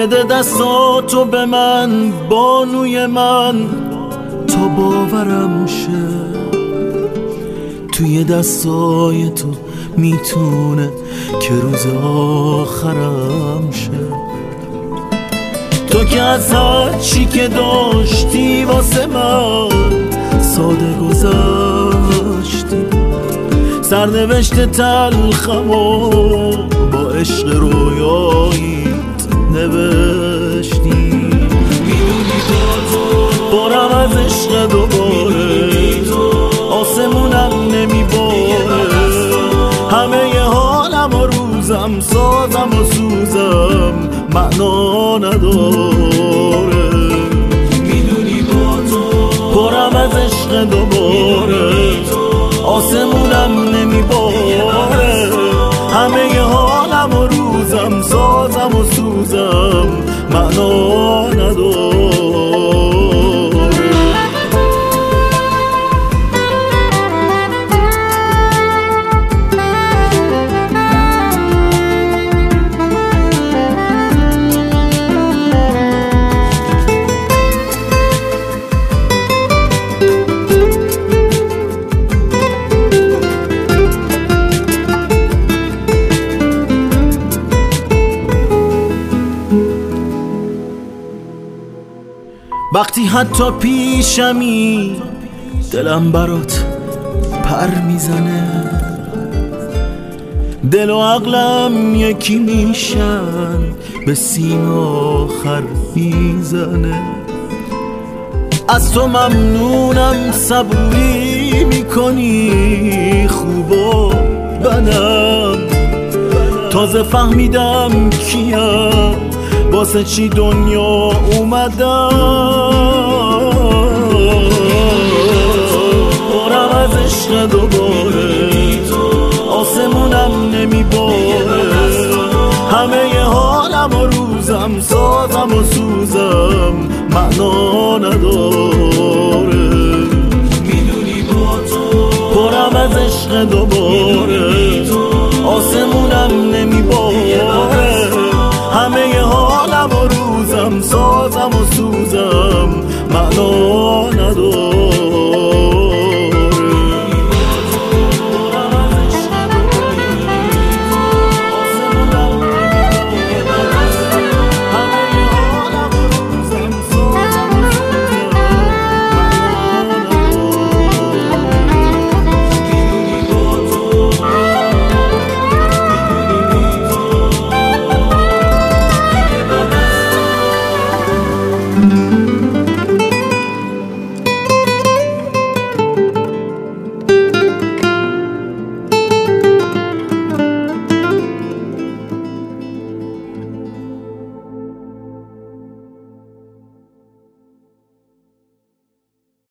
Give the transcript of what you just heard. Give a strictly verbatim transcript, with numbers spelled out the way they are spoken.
بده دستاتو به من بانوی من تا باورم شه توی دستای تو میتونه که روز آخرم شه. تو که از هر چی که داشتی واسه من ساده گذشتی، سرنوشت تلخم و با عشق رویاییت نوشتی. میدونی بارم از عشق دوباره آسمونم نمیباره، همه ی حالم و روزم سازم و سوزم معنا نداره. میدونی با تو پرم از عشق دوباره آسمونم نمیباره، همه ی حالم و روزم سازم و سوزم معنا نداره. وقتی حتی پیشمی دلم برات پر میزنه، دل و عقلم یکی میشن به سیم آخر میزنه. از تو ممنونم صبوری میکنی خوب و بدم، تازه فهمیدم کیم واسه چی دنیا اومدم. پرم از عشق دوباره آسمونم نمیباره، همه ی حالم و روزم سازم و سوزم معنا نداره. میدونی با تو پرم از عشق دوباره آسمونم